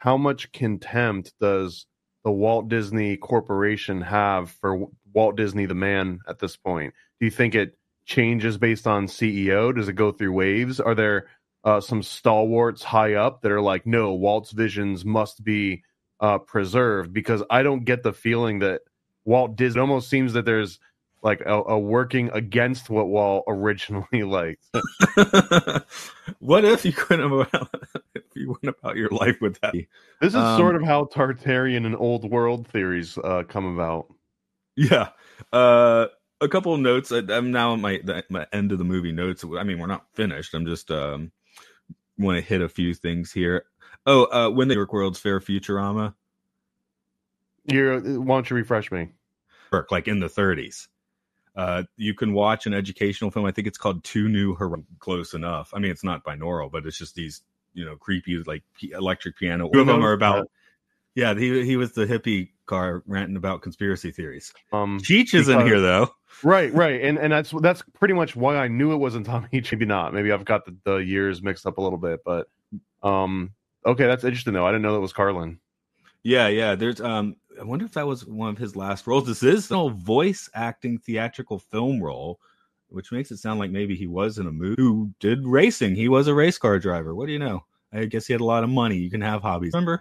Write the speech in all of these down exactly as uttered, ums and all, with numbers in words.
how much contempt does the Walt Disney Corporation have for Walt Disney the man at this point? Do you think it changes based on C E O? Does it go through waves? Are there uh, some stalwarts high up that are like, no, Walt's visions must be uh, preserved? Because I don't get the feeling that Walt Disney, it almost seems that there's like a, a working against what Walt originally liked. What if you couldn't have, if you went about your life with that? This is um, sort of how Tartarian and old world theories uh, come about. Yeah. Uh, a couple of notes. I, I'm now at my, my end of the movie notes. I mean, we're not finished. I'm just um, want to hit a few things here. Oh, uh, when the New York World's Fair Futurama. You're, why don't you refresh me? Like in the thirties. Uh, you can watch an educational film. I think it's called Two New Horizons. Close enough. I mean, it's not binaural, but it's just these, you know, creepy like p- electric piano. Two of them are about. Yeah, he he was the hippie car ranting about conspiracy theories. Um, Cheech is because, in here though. Right, right, and and that's that's pretty much why I knew it wasn't Tommy. Maybe not. Maybe I've got the, the years mixed up a little bit, but um, okay, that's interesting though. I didn't know that was Carlin. Yeah, yeah. There's um. I wonder if that was one of his last roles. This is a voice acting theatrical film role, which makes it sound like maybe he was in a movie. Who did racing? He was a race car driver. What do you know? I guess he had a lot of money. You can have hobbies. Remember?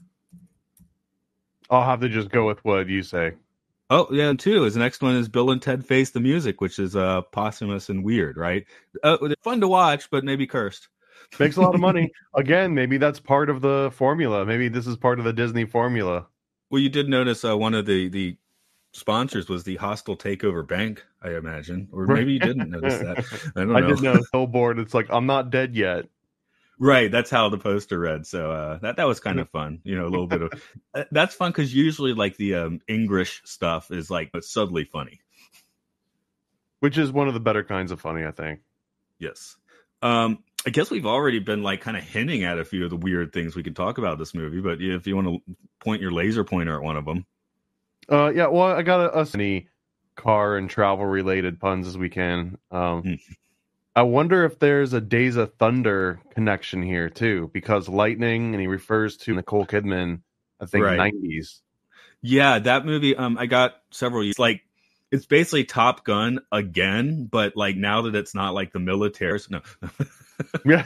I'll have to just go with what you say. Oh, yeah, and two. His next one is Bill and Ted Face the Music, which is uh, posthumous and weird, right? Uh, fun to watch, but maybe cursed. Makes a lot of money. Again, maybe that's part of the formula. Maybe this is part of the Disney formula. Well, you did notice uh, one of the, the sponsors was the Hostile Takeover Bank, I imagine. Or maybe you didn't notice that. I don't know. I did know. Billboard, it's like, I'm not dead yet. Right, that's how the poster read. So uh, that that was kind of fun, you know, a little bit of uh, that's fun because usually like the um, English stuff is like subtly funny, which is one of the better kinds of funny, I think. Yes, um, I guess we've already been like kind of hinting at a few of the weird things we could talk about this movie, but if you want to point your laser pointer at one of them, uh, yeah, well, I got as many car and travel related puns as we can. Um, mm. I wonder if there's a Days of Thunder connection here too, because lightning, and he refers to Nicole Kidman, I think, right. nineties. Yeah, that movie. Um, I got several years. Like, it's basically Top Gun again, but like now that it's not like the military. No. Yeah.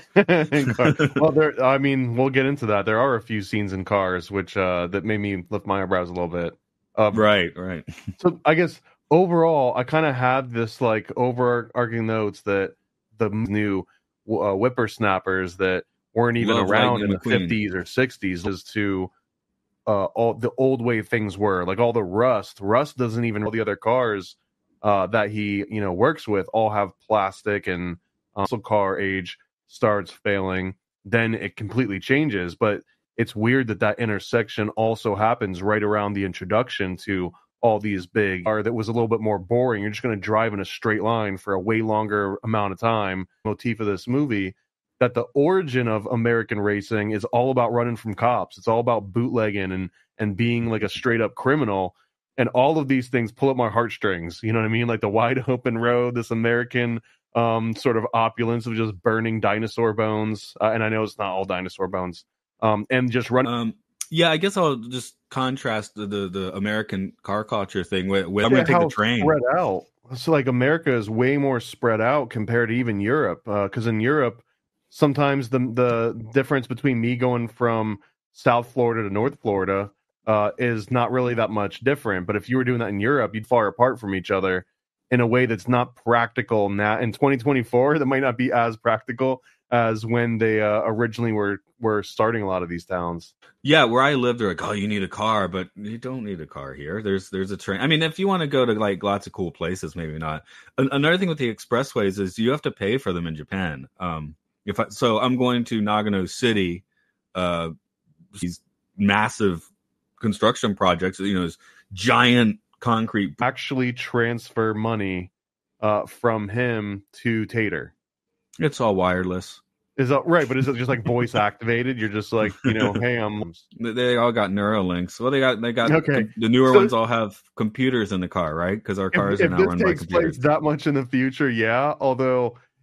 Well, there. I mean, we'll get into that. There are a few scenes in cars which uh, that made me lift my eyebrows a little bit. Um, right, right. So I guess overall, I kind of had this like overarching notes that the new uh, whippersnappers that weren't even Love around Lightning in the McQueen. fifties or sixties as to uh, all the old way things were, like all the rust. Rust doesn't even, all the other cars uh, that he, you know, works with all have plastic, and uh, so car age starts failing. Then it completely changes. But it's weird that that intersection also happens right around the introduction to all these big car that was a little bit more boring. You're just going to drive in a straight line for a way longer amount of time. Motif of this movie, that the origin of American racing is all about running from cops. It's all about bootlegging and and being like a straight up criminal. And all of these things pull at my heartstrings. You know what I mean? Like the wide open road, this American um, sort of opulence of just burning dinosaur bones. Uh, and I know it's not all dinosaur bones. Um, and just running. Um, yeah, I guess I'll just contrast the the, the American car culture thing with, with I'm yeah, going to take the train. Spread out. So like America is way more spread out compared to even Europe. Because uh, in Europe, sometimes the the difference between me going from South Florida to North Florida uh, is not really that much different. But if you were doing that in Europe, you'd far apart from each other in a way that's not practical now. In twenty twenty-four, that might not be as practical as when they uh, originally were were starting a lot of these towns. Yeah, where I live, they're like, oh, you need a car, but you don't need a car here. There's there's a train. I mean, if you want to go to like lots of cool places, maybe not. An- another thing with the expressways is you have to pay for them in Japan. Um, if I, so, I'm going to Nagano City. Uh, these massive construction projects, you know, this giant concrete. Actually, transfer money uh, from him to Tater. It's all wireless. Is that right? But is it just like voice activated? You're just like, you know, hey, I'm. They all got Neuralinks. Well, they got they got okay. The newer so, ones all have computers in the car, right? Because our cars if, are now if run this by takes computers. place that much in the future, yeah. Although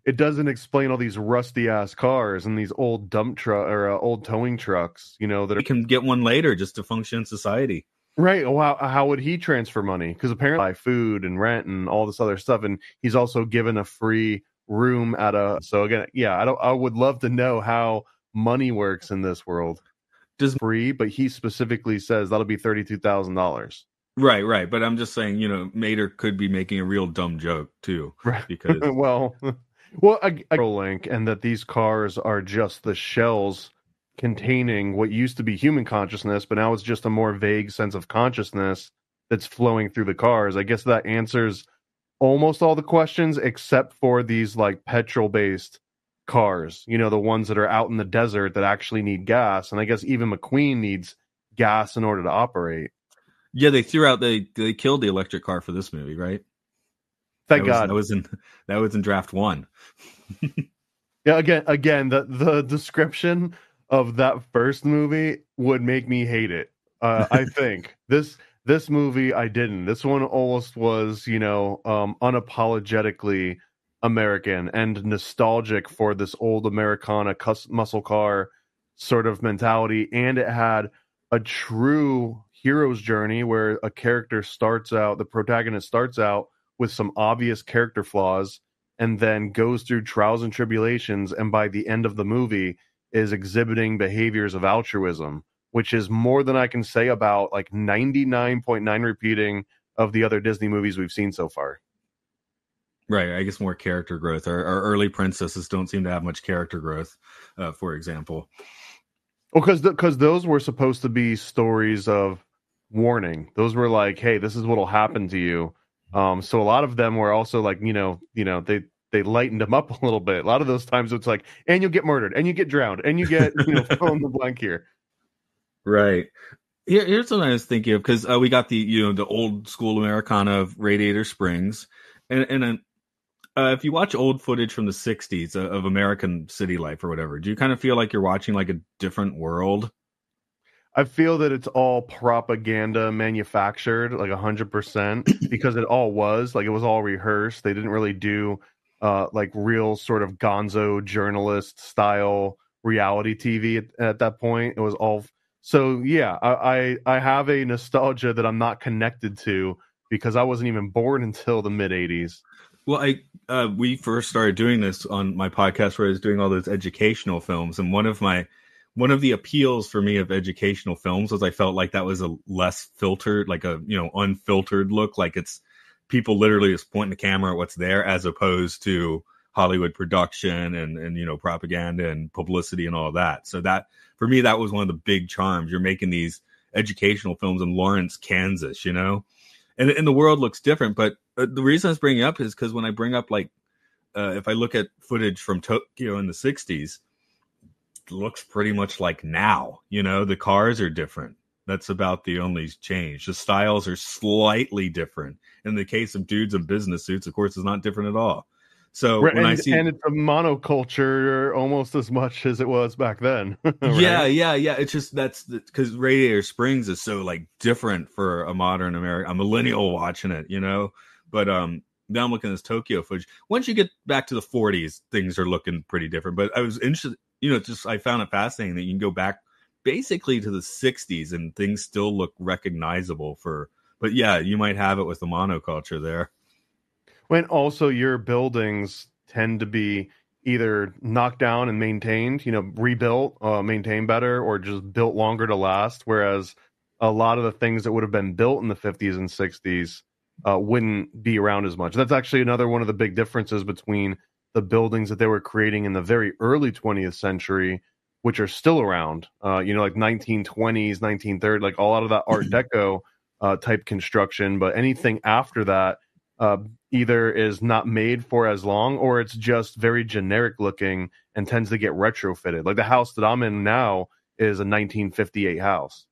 it doesn't explain all these rusty ass cars and these old dump truck or uh, old towing trucks, you know, that are, You can get one later just to function in society. right. Well, how, how would he transfer money? Because apparently buy food and rent and all this other stuff, and he's also given a free room at a. So again, yeah, I don't. I would love to know how money works in this world. Does free, but he specifically says that'll be thirty-two thousand dollars. Right, right. But I'm just saying, you know, Mater could be making a real dumb joke too, Right. because well, well, a, a link, and that these cars are just the shells containing what used to be human consciousness, but now it's just a more vague sense of consciousness that's flowing through the cars. I guess that answers almost all the questions except for these like petrol-based cars, you know, the ones that are out in the desert that actually need gas. And I guess even McQueen needs gas in order to operate. Yeah, they threw out they they killed the electric car for this movie, right? Thank that was, God. That was in that was in draft one. Yeah, again, again, the the description of that first movie would make me hate it. Uh, I think this this movie I didn't. This one almost was, you know, um, unapologetically American and nostalgic for this old Americana cus- muscle car sort of mentality, and it had a true hero's journey where a character starts out, the protagonist starts out with some obvious character flaws and then goes through trials and tribulations, and by the end of the movie is exhibiting behaviors of altruism, which is more than I can say about like ninety-nine point nine repeating of the other Disney movies we've seen so far. Right, I guess more character growth. Our, our early princesses don't seem to have much character growth, uh, for example. Well, because because those were supposed to be stories of warning. Those were like, hey, this is what'll happen to you. Um, so a lot of them were also like, you know, you know, they they lightened them up a little bit. A lot of those times it's like, and you'll get murdered, and you get drowned, and you get, you know, fill in the blank here. Right. Here, here's what I was thinking of, because uh, we got the you know the old school Americana of Radiator Springs, and and uh, uh, if you watch old footage from the sixties of, of American city life or whatever, do you kind of feel like you're watching like a different world? I feel that it's all propaganda manufactured, like a hundred percent, because it all was like it was all rehearsed. They didn't really do uh, like real sort of gonzo journalist style reality T V at, at that point. It was all so yeah. I, I I have a nostalgia that I'm not connected to because I wasn't even born until the mid eighties. Well, I uh, we first started doing this on my podcast where I was doing all those educational films, and one of my One of the appeals for me of educational films was I felt like that was a less filtered, like a, you know, unfiltered look. Like it's people literally just pointing the camera at what's there, as opposed to Hollywood production and, and, you know, propaganda and publicity and all that. So that, for me, that was one of the big charms. You're making these educational films in Lawrence, Kansas, you know, and, and the world looks different. But uh, the reason I was bringing up is because when I bring up, like, uh, if I look at footage from Tokyo in the sixties, looks pretty much like now, you know, the cars are different. That's about the only change. The styles are slightly different. In the case of dudes in business suits, of course, it's not different at all. So Right, when and, I see, and it's a monoculture almost as much as it was back then. Right? yeah, yeah, yeah. It's just that's because Radiator Springs is so like different for a modern American, a millennial watching it, you know. But um, now I'm looking at this Tokyo footage. Once you get back to the forties, things are looking pretty different. But I was interested. You know, just I found it fascinating that you can go back basically to the sixties and things still look recognizable for. But yeah, you might have it with the monoculture there. When also your buildings tend to be either knocked down and maintained, you know, rebuilt, uh, maintained better, or just built longer to last. Whereas a lot of the things that would have been built in the fifties and sixties uh, wouldn't be around as much. That's actually another one of the big differences between the buildings that they were creating in the very early twentieth century, which are still around, uh, you know, like nineteen twenties, nineteen thirties, like a lot of that Art Deco uh, type construction. But anything after that uh, either is not made for as long, or it's just very generic looking and tends to get retrofitted. Like the house that I'm in now is a nineteen fifty-eight house.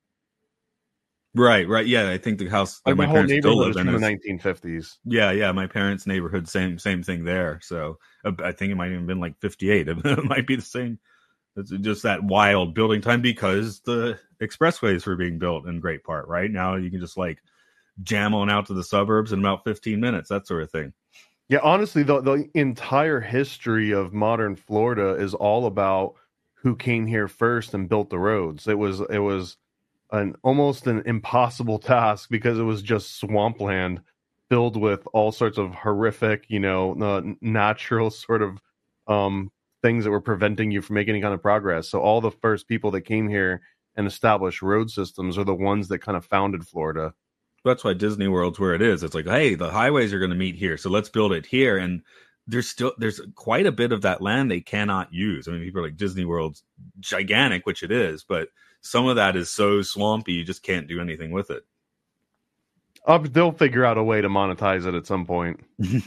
Right, right. Yeah, I think the house Like my, my whole parents still neighborhood live is in from the is, nineteen fifties. Yeah, yeah. My parents' neighborhood, same same thing there. So uh, I think it might even been like fifty-eight. It might be the same. It's just that wild building time because the expressways were being built in great part. Right now, you can just like jam on out to the suburbs in about fifteen minutes, that sort of thing. Yeah, honestly, the the entire history of modern Florida is all about who came here first and built the roads. It was it was an almost an impossible task because it was just swampland filled with all sorts of horrific, you know, uh, natural sort of um, things that were preventing you from making any kind of progress. So all the first people that came here and established road systems are the ones that kind of founded Florida. That's why Disney World's where it is. It's like, hey, the highways are going to meet here, so let's build it here. And there's still there's quite a bit of that land they cannot use. I mean, people are like, Disney World's gigantic, which it is, but some of that is so swampy you just can't do anything with it. Uh, they'll figure out a way to monetize it at some point.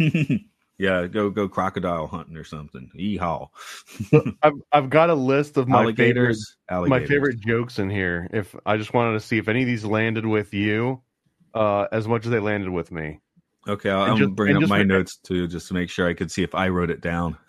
Yeah, go go crocodile hunting or something. Yeehaw! I've I've got a list of my alligators, favorite alligators. my favorite jokes in here. If I just wanted to see if any of these landed with you, uh, as much as they landed with me. Okay, I'll, I'm just, gonna bring up just my for, notes too, just to make sure I could see if I wrote it down.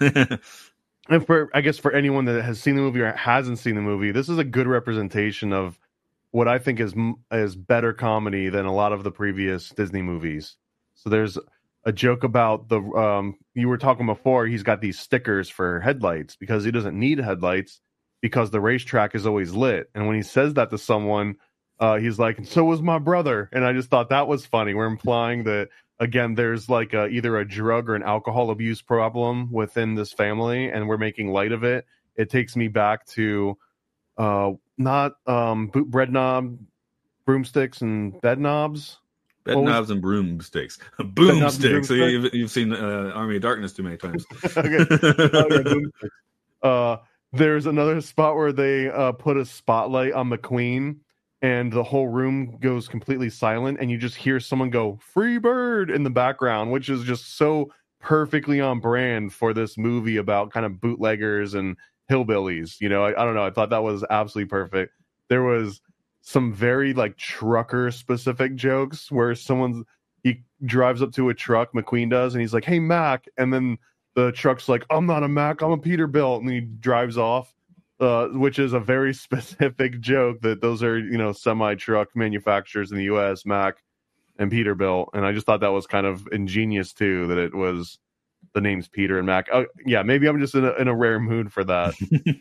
And for I guess for anyone that has seen the movie or hasn't seen the movie, this is a good representation of what I think is is better comedy than a lot of the previous Disney movies. So there's a joke about the um you were talking before, he's got these stickers for headlights because he doesn't need headlights because the racetrack is always lit. And when he says that to someone, uh he's like, so was my brother. And I just thought that was funny. We're implying that again there's like a, either a drug or an alcohol abuse problem within this family, and we're making light of it. It takes me back to uh not um boot bread knob broomsticks and bed knobs. Bed What was- knobs and broomsticks. knobs and Boomsticks. So broomsticks? you've, you've seen uh, Army of Darkness too many times. Okay. Oh, yeah, boomsticks. Uh, there's another spot where they uh, put a spotlight on McQueen, and the whole room goes completely silent, and you just hear someone go "Free Bird" in the background, which is just so perfectly on brand for this movie about kind of bootleggers and hillbillies. You know, I, I don't know. I thought that was absolutely perfect. There was some very like trucker specific jokes where someone's he drives up to a truck, McQueen does, and he's like, "Hey, Mac," and then the truck's like, "I'm not a Mac, I'm a Peterbilt," and he drives off, uh, which is a very specific joke that those are, you know, semi truck manufacturers in the U S, Mac and Peterbilt, and I just thought that was kind of ingenious too, that it was the names Peter and Mac. Oh, yeah, maybe I'm just in a, in a rare mood for that.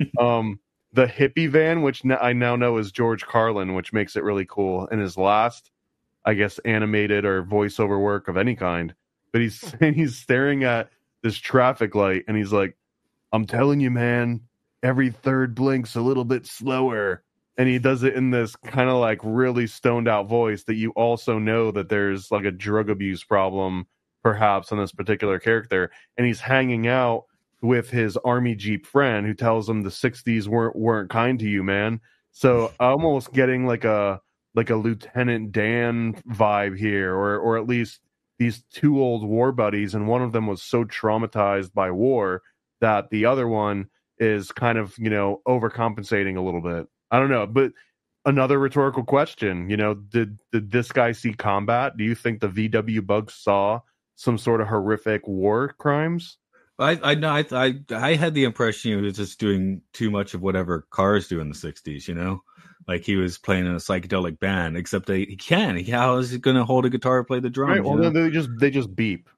um. The hippie van, which I now know is George Carlin, which makes it really cool. In his last, I guess, animated or voiceover work of any kind. But he's he's staring at this traffic light, and he's like, "I'm telling you, man, every third blink's a little bit slower." And he does it in this kind of like really stoned out voice that you also know that there's like a drug abuse problem, perhaps, on this particular character. And he's hanging out with his army Jeep friend who tells him the sixties weren't weren't kind to you, man. So almost getting like a like a Lieutenant Dan vibe here, or or at least these two old war buddies, and one of them was so traumatized by war that the other one is kind of, you know, overcompensating a little bit. I don't know, but another rhetorical question, you know, did did this guy see combat? Do you think the V W Bugs saw some sort of horrific war crimes? I I know I, I I had the impression he was just doing too much of whatever cars do in the sixties, you know, like he was playing in a psychedelic band. Except they, he can. He, how is he going to hold a guitar, play the drums? Right. Well, then they just they just beep.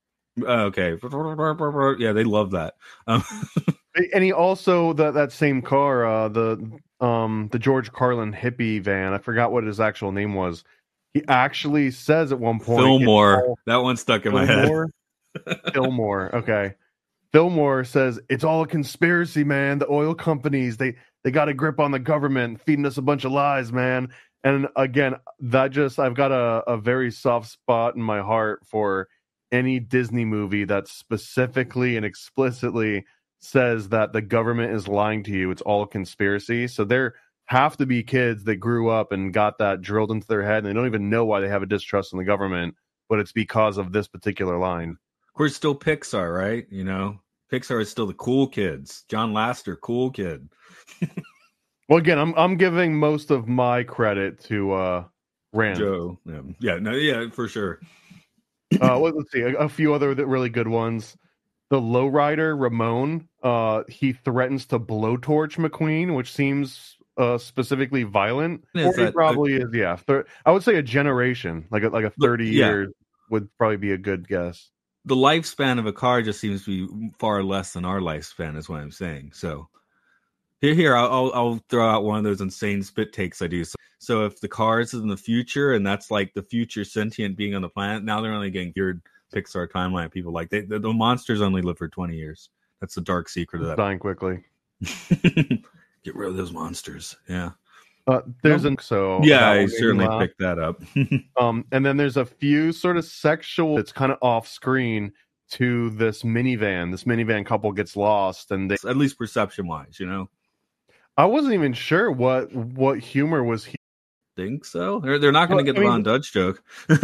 Uh, okay. Yeah, they love that. Um, and he also that that same car, uh, the um the George Carlin hippie van. I forgot what his actual name was. He actually says at one point, Fillmore. All, that one stuck in Fillmore? my head. Fillmore. Okay. Fillmore says it's all a conspiracy, man. The oil companies, they they got a grip on the government, feeding us a bunch of lies, man. And again, that just I've got a, a very soft spot in my heart for any Disney movie that specifically and explicitly says that the government is lying to you. It's all a conspiracy. So there have to be kids that grew up and got that drilled into their head, and they don't even know why they have a distrust in the government, but it's because of this particular line. We're still Pixar, right? You know, Pixar is still the cool kids. John Lasseter, cool kid. Well, again, I'm I'm giving most of my credit to uh, Rand. Joe, yeah, yeah, no, yeah, for sure. uh, well, let's see a, a few other really good ones. The lowrider Ramon, uh, he threatens to blowtorch McQueen, which seems uh, specifically violent. Or he probably a, is, yeah. Thir- I would say a generation, like a, like a thirty yeah. years would probably be a good guess. the lifespan of a car just seems to be far less than our lifespan, is what I'm saying. So here, here, I'll, I'll throw out one of those insane spit takes I do. So, so if the cars is in the future, and that's like the future sentient being on the planet, now they're only getting weird Pixar timeline. People like they, the, the monsters only live for twenty years. That's the dark secret of that. Dying quickly. Get rid of those monsters. Yeah. Uh, there's an so yeah, I certainly picked that up. um, and then there's a few sort of sexual. It's kind of off screen to this minivan. This minivan couple gets lost, and they, at least perception wise, you know. I wasn't even sure what what humor was. He- Think so? They're they're not going to well, get the I Ron mean, Dutch joke.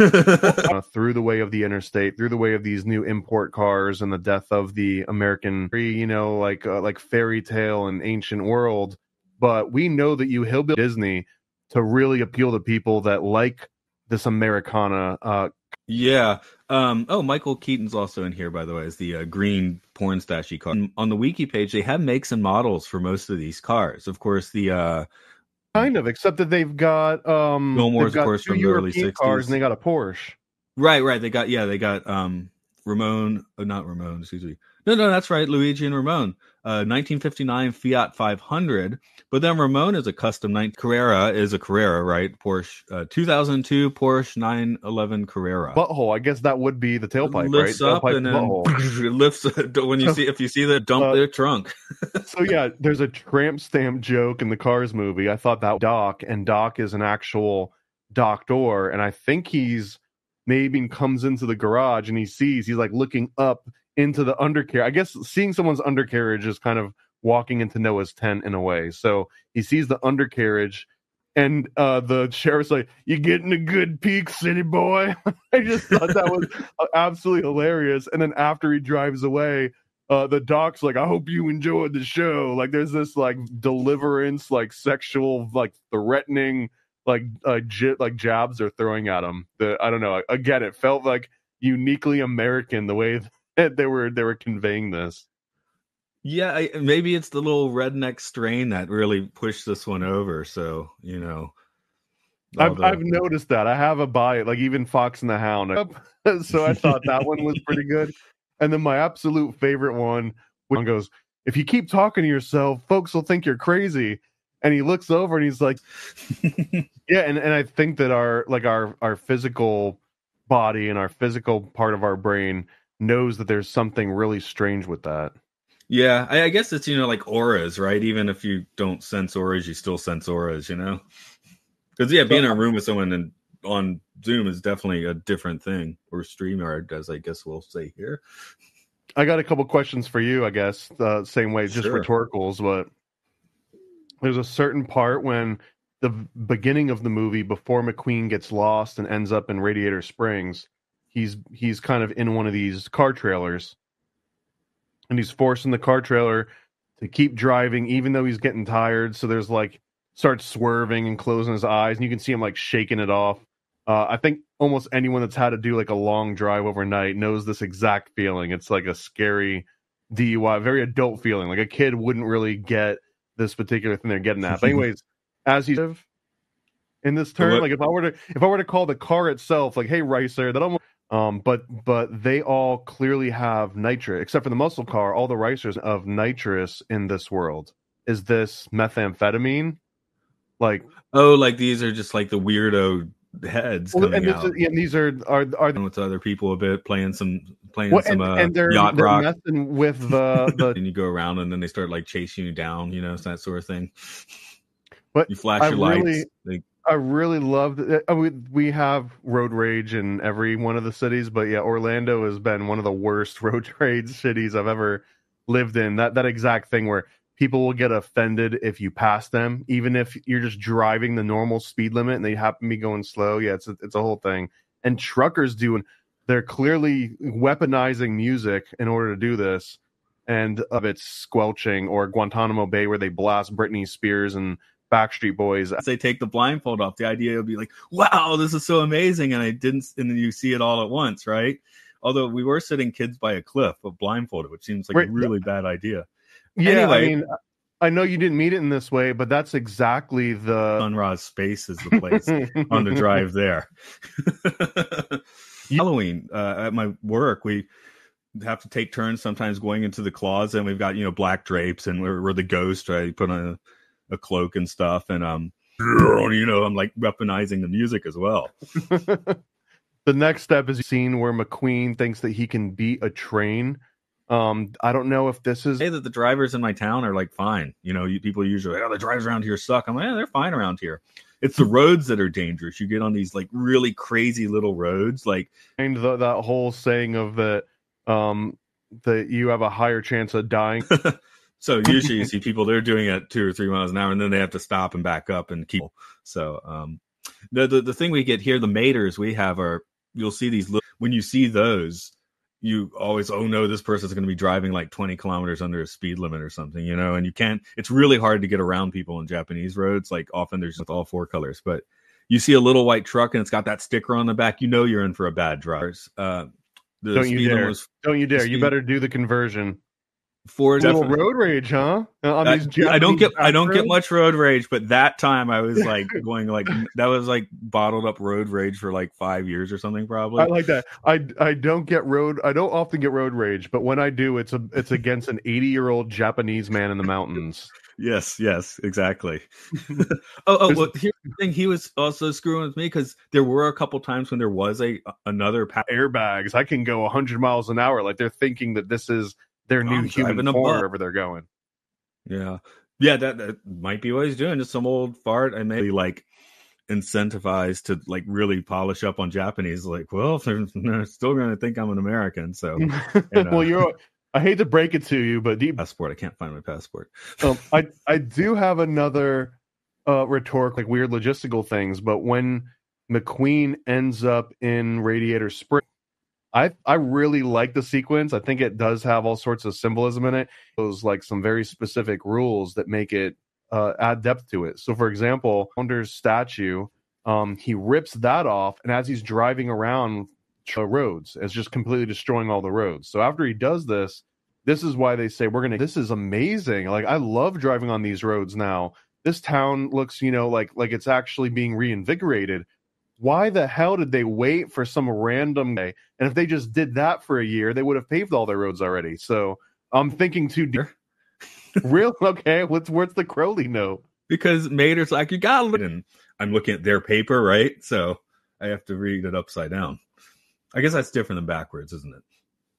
uh, through the way of the interstate, through the way of these new import cars, and the death of the American, you know, like uh, like fairy tale and ancient world. But we know that you hillbilly Disney to really appeal to people that like this Americana. Uh, yeah. Um, oh, Michael Keaton's also in here, by the way, is the uh, green porn stashy car. On the wiki page, they have makes and models for most of these cars. Of course, the uh, kind of, except that they've got um, Fillmore's, they've got of course, two from the early European sixties. cars, and they got a Porsche. Right, right. They got yeah, they got um, Ramon, oh, not Ramon, excuse me. No, no, that's right, Luigi and Ramon. Uh, nineteen fifty-nine Fiat five hundred. But then Ramon is a custom nine Carrera is a Carrera, right? Porsche uh, two thousand two Porsche nine eleven Carrera. Butthole. I guess that would be the tailpipe, lifts right? Up tailpipe and then butthole. It lifts when you see if you see the dump uh, their trunk. So yeah, there's a tramp stamp joke in the Cars movie. I thought that Doc, and Doc is an actual doctor, and I think he's maybe comes into the garage and he sees he's like looking up into the undercarriage. I guess seeing someone's undercarriage is kind of walking into Noah's tent in a way. So he sees the undercarriage, and uh, the sheriff's like, "You getting a good peek, city boy?" I just thought that was absolutely hilarious. And then after he drives away, uh, the doc's like, "I hope you enjoyed the show." Like there's this like deliverance, like sexual, like threatening, like uh, j- like jabs they're throwing at him. The I don't know. Again, it felt like uniquely American the way that they were they were conveying this. Yeah, I, maybe it's the little redneck strain that really pushed this one over. So, you know, I've the... I've noticed that. I have a buy it, like even Fox and the Hound. So I thought that one was pretty good. And then my absolute favorite one, one goes, "If you keep talking to yourself, folks will think you're crazy." And he looks over and he's like, "Yeah." And, and I think that our like our our physical body and our physical part of our brain knows that there's something really strange with that. Yeah, I, I guess it's, you know, like auras, right? Even if you don't sense auras, you still sense auras, you know? Because, yeah, being in a room with someone and on Zoom is definitely a different thing. Or StreamYard, as I guess we'll say here. I got a couple questions for you, I guess, the same way, just sure. Rhetoricals, but there's a certain part when the beginning of the movie, before McQueen gets lost and ends up in Radiator Springs, he's he's kind of in one of these car trailers. And he's forcing the car trailer to keep driving, even though he's getting tired. So there's like, starts swerving and closing his eyes, and you can see him like shaking it off. Uh, I think almost anyone that's had to do like a long drive overnight knows this exact feeling. It's like a scary D U I, very adult feeling. Like a kid wouldn't really get this particular thing they're getting at. But anyways, as he's in this turn, what? like if I were to if I were to call the car itself, like, "Hey, Ricer," that almost. Um, but but they all clearly have nitrous, except for the muscle car. All the Ricers of nitrous in this world. Is this methamphetamine? Like oh, like these are just like the weirdo heads well, coming and, out. Is, yeah, and these are are are with other people a bit playing some playing well, some and, uh, and they're, yacht they're rock. Messing with the the and you go around and then they start like chasing you down, you know, that sort of thing. But you flash I your really, lights. They, I really loved it. I mean, we have road rage in every one of the cities, but yeah, Orlando has been one of the worst road rage cities I've ever lived in. That that exact thing where people will get offended if you pass them, even if you're just driving the normal speed limit and they happen to be going slow. Yeah, it's a, it's a whole thing. And truckers doing, they're clearly weaponizing music in order to do this, and of its squelching, or Guantanamo Bay where they blast Britney Spears and Backstreet Boys. As they take the blindfold off, the idea would be like, "Wow, this is so amazing!" And I didn't, and then you see it all at once, right? Although we were sitting kids by a cliff, but blindfolded, which seems like right. a really bad idea. Yeah, anyway, I mean, I know you didn't mean it in this way, but that's exactly the Sunrise Space is the place on the drive there. Halloween uh, at my work, we have to take turns sometimes going into the closet, and we've got, you know, black drapes, and we're, we're the ghost, right? Put on a, a cloak and stuff, and um, you know, I'm like weaponizing the music as well. The next step is a scene where McQueen thinks that he can beat a train. Um, I don't know if this is say that the drivers in my town are like fine. You know, you, people usually, oh, the drivers around here suck. I'm like, yeah, they're fine around here. It's the roads that are dangerous. You get on these like really crazy little roads, like and the, that whole saying of that um, that you have a higher chance of dying. So usually you see people, they're doing it two or three miles an hour, and then they have to stop and back up and keep. So um, the, the the thing we get here, the maters we have are, you'll see these little, when you see those, you always, oh no, this person's going to be driving like twenty kilometers under a speed limit or something, you know, and you can't, it's really hard to get around people on Japanese roads. Like often there's with all four colors, but you see a little white truck and it's got that sticker on the back, you know, you're in for a bad driver. Uh, the Don't you dare. Was, Don't you dare. speed, you better do the conversion. For a little road rage, huh? On I, these I don't get I don't roads? get much road rage, but that time I was like going like that was like bottled up road rage for like five years or something probably. I like that. I I don't get road. I don't often get road rage, but when I do, it's a it's against an eighty year old Japanese man in the mountains. Yes, yes, exactly. oh, oh, well, here's the thing. He was also screwing with me because there were a couple times when there was a another pa- airbags. I can go one hundred miles an hour. Like they're thinking that this is their new I'm human form wherever they're going. Yeah, yeah, that, that might be what he's doing. Just some old fart. I may be like incentivized to like really polish up on Japanese. Like, well, they're, they're still going to think I'm an American. So, and, uh, well, you're. I hate to break it to you, but deep passport. I can't find my passport. um, I I do have another uh, rhetoric, like weird logistical things. But when McQueen ends up in Radiator Springs, I I really like the sequence. I think it does have all sorts of symbolism in it. Those like some very specific rules that make it uh, add depth to it. So, for example, Founder's statue, um, he rips that off, and as he's driving around roads, it's just completely destroying all the roads. So after he does this, this is why they say we're gonna. This is amazing. Like I love driving on these roads now. This town looks, you know, like like it's actually being reinvigorated. Why the hell did they wait for some random day? And if they just did that for a year, they would have paved all their roads already. So I'm thinking too deep. Real okay? What's what's the Crowley note? Because Mater's like, you gotta look. And I'm looking at their paper, right? So I have to read it upside down. I guess that's different than backwards, isn't it?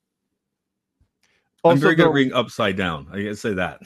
Also, I'm very good at reading upside down. I gotta say that.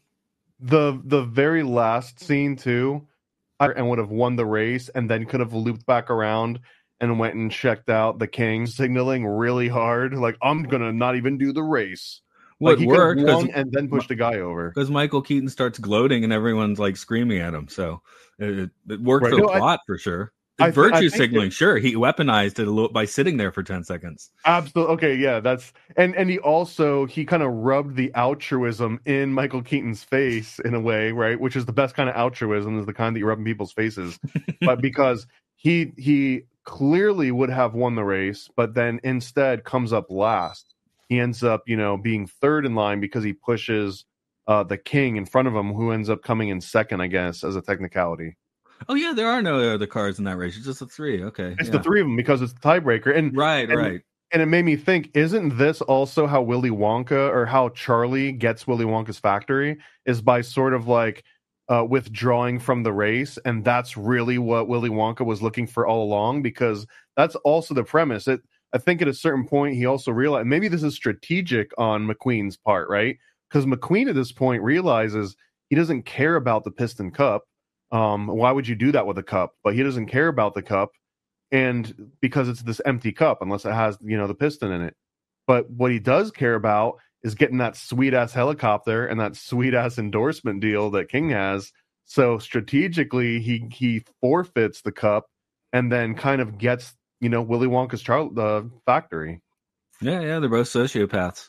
the the very last scene too, and would have won the race, and then could have looped back around and went and checked out the King, signaling really hard, like I'm gonna not even do the race. Well, like, he it worked won and then push the guy over because Michael Keaton starts gloating and everyone's like screaming at him. So it, it worked right. for the no, plot I, for sure. I, virtue I signaling, it, sure. He weaponized it a little by sitting there for ten seconds. Absolutely. Okay, yeah, that's and and he also he kind of rubbed the altruism in Michael Keaton's face in a way, right? Which is the best kind of altruism, is the kind that you rub in people's faces. But because he he clearly would have won the race, but then instead comes up last. He ends up, you know, being third in line because he pushes uh, the King in front of him, who ends up coming in second, I guess, as a technicality. Oh yeah, there are no other cars in that race. It's just the three. Okay, it's yeah. the three of them because it's the tiebreaker. And right, and, right. And it made me think: isn't this also how Willy Wonka, or how Charlie gets Willy Wonka's factory, is by sort of like uh, withdrawing from the race, and that's really what Willy Wonka was looking for all along, because that's also the premise. It, I think, at a certain point, he also realized maybe this is strategic on McQueen's part, right? Because McQueen at this point realizes he doesn't care about the Piston Cup. Um, why would you do that with a cup? But he doesn't care about the cup, and because it's this empty cup, unless it has, you know, the piston in it. But what he does care about is getting that sweet ass helicopter and that sweet ass endorsement deal that King has. So strategically, he he forfeits the cup and then kind of gets, you know, Willy Wonka's Char- the factory. Yeah, yeah, they're both sociopaths.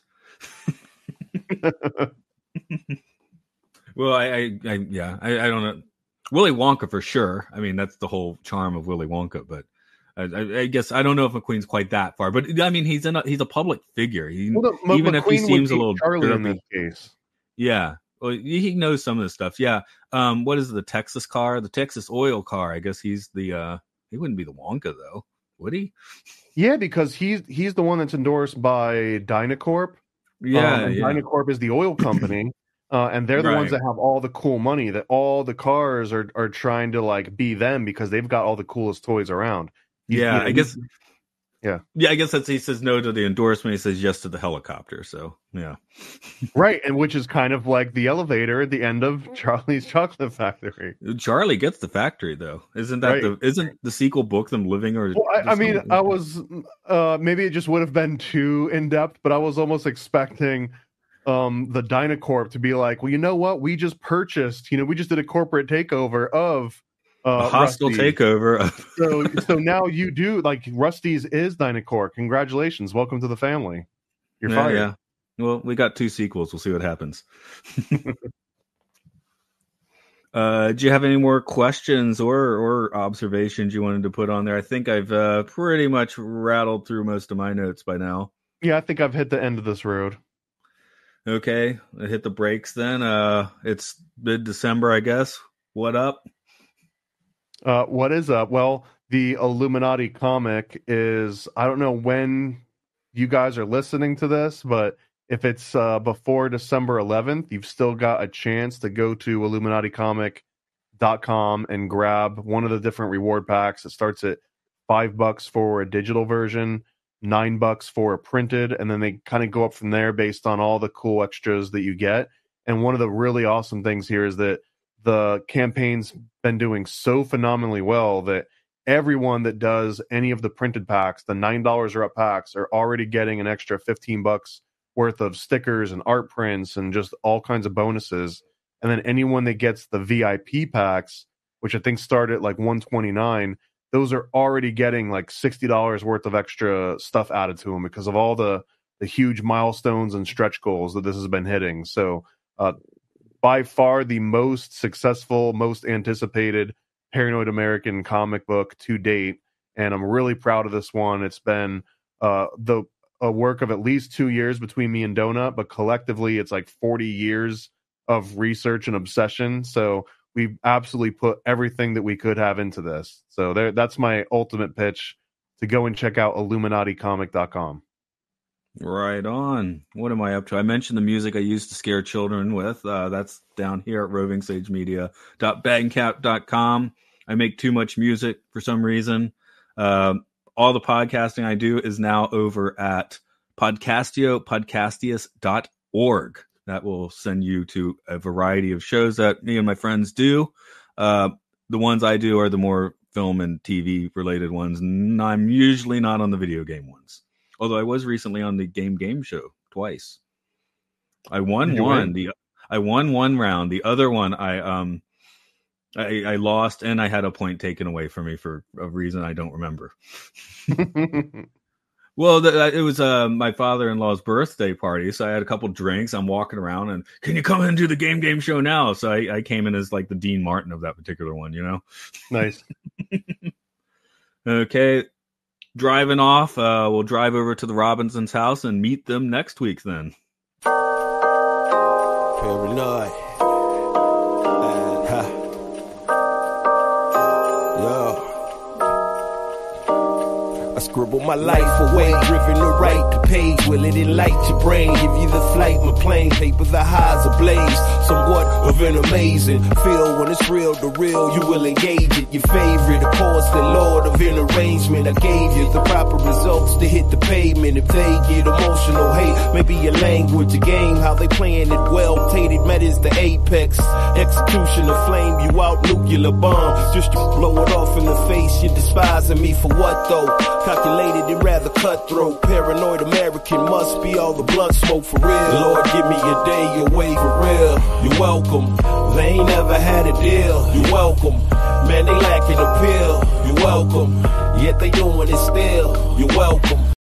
Well, I, I, I yeah, I, I don't know. Willy Wonka for sure. I mean, that's the whole charm of Willy Wonka. But I, I guess I don't know if McQueen's quite that far. But I mean, he's in a, he's a public figure. He, well, the, even McQueen if he seems a little Charlie derpy, in this case. Yeah, well, he knows some of this stuff. Yeah. Um, what is the Texas car? The Texas oil car. I guess he's the. Uh, he wouldn't be the Wonka though, Would he? Yeah, because he's he's the one that's endorsed by Dynacorp. Yeah, um, and yeah. Dynacorp is the oil company, uh, and they're the Right. ones that have all the cool money. That all the cars are are trying to like be them because they've got all the coolest toys around. He's, Yeah, you know, I guess. Yeah. Yeah, I guess that's he says no to the endorsement. He says yes to the helicopter. So yeah. Right, and which is kind of like the elevator at the end of Charlie's Chocolate Factory. Charlie gets the factory though. Isn't that Right. the isn't the sequel book them living or? Well, I, I mean, I was uh, maybe it just would have been too in depth, but I was almost expecting um, the Dynacorp to be like, well, you know what? We just purchased, you know, we just did a corporate takeover of uh, a hostile Rusty's. takeover. so, so now you do like Rusty's is Dynacorp. Congratulations, welcome to the family. You're yeah, fired. yeah. Well, we got two sequels. We'll see what happens. uh, do you have any more questions or or observations you wanted to put on there? I think I've uh, pretty much rattled through most of my notes by now. Yeah, I think I've hit the end of this road. Okay, I hit the brakes then. Uh, it's mid-December, I guess. What up? Uh, what is up? Well, the Illuminati comic is, I don't know when you guys are listening to this, but if it's uh, before December eleventh, you've still got a chance to go to illuminati comic dot com and grab one of the different reward packs. It starts at five bucks for a digital version, nine bucks for a printed, and then they kind of go up from there based on all the cool extras that you get. And one of the really awesome things here is that the campaign's been doing so phenomenally well that everyone that does any of the printed packs, the nine dollars or up packs, are already getting an extra fifteen bucks worth of stickers and art prints and just all kinds of bonuses. And then anyone that gets the V I P packs, which I think start at like one twenty-nine, those are already getting like sixty dollars worth of extra stuff added to them because of all the, the huge milestones and stretch goals that this has been hitting. So uh, by far the most successful, most anticipated Paranoid American comic book to date. And I'm really proud of this one. It's been uh, the a work of at least two years between me and Donut, but collectively it's like forty years of research and obsession. So we've absolutely put everything that we could have into this. So there, that's my ultimate pitch, to go and check out illuminati comic dot com. Right on. What am I up to? I mentioned the music I used to scare children with. Uh, that's down here at roving sage media dot bandcamp dot com. I make too much music for some reason. Um, all the podcasting I do is now over at Podcastio, podcastius dot org. That will send you to a variety of shows that me and my friends do. Uh, the ones I do are the more film and T V related ones, and I'm usually not on the video game ones. Although I was recently on the Game Game Show twice. I won one. Win? The I won one round. The other one I um I, I lost, and I had a point taken away from me for a reason I don't remember. Well, the, it was uh, my father-in-law's birthday party, so I had a couple drinks. I'm walking around, and can you come in and do the Game Game Show now? So I, I came in as like the Dean Martin of that particular one, you know? Nice. Okay. Driving off, uh, we'll drive over to the Robinsons' house and meet them next week then. Paranoid. Uh, huh. Yo. I scribble my life away, driven to write the page. Will it enlighten your brain? Give you the flight, my plane, paper the highs ablaze. Somewhat of an amazing feel when it's real to real. You will engage it. Your favorite, of course, the Lord of an arrangement. I gave you the proper results to hit the pavement. If they get emotional, hey, maybe your language, a game, how they playing it well. Tated met is the apex. Execution of flame you out, nuclear bomb. Just to blow it off in the face. You're despising me for what though? Calculated and rather cutthroat. Paranoid American must be all the blunt smoke for real. Lord, give me a day away for real. You're welcome. They ain't never had a deal. You're welcome. Man, they lacking appeal. You're welcome. Yet they doing it still. You're welcome.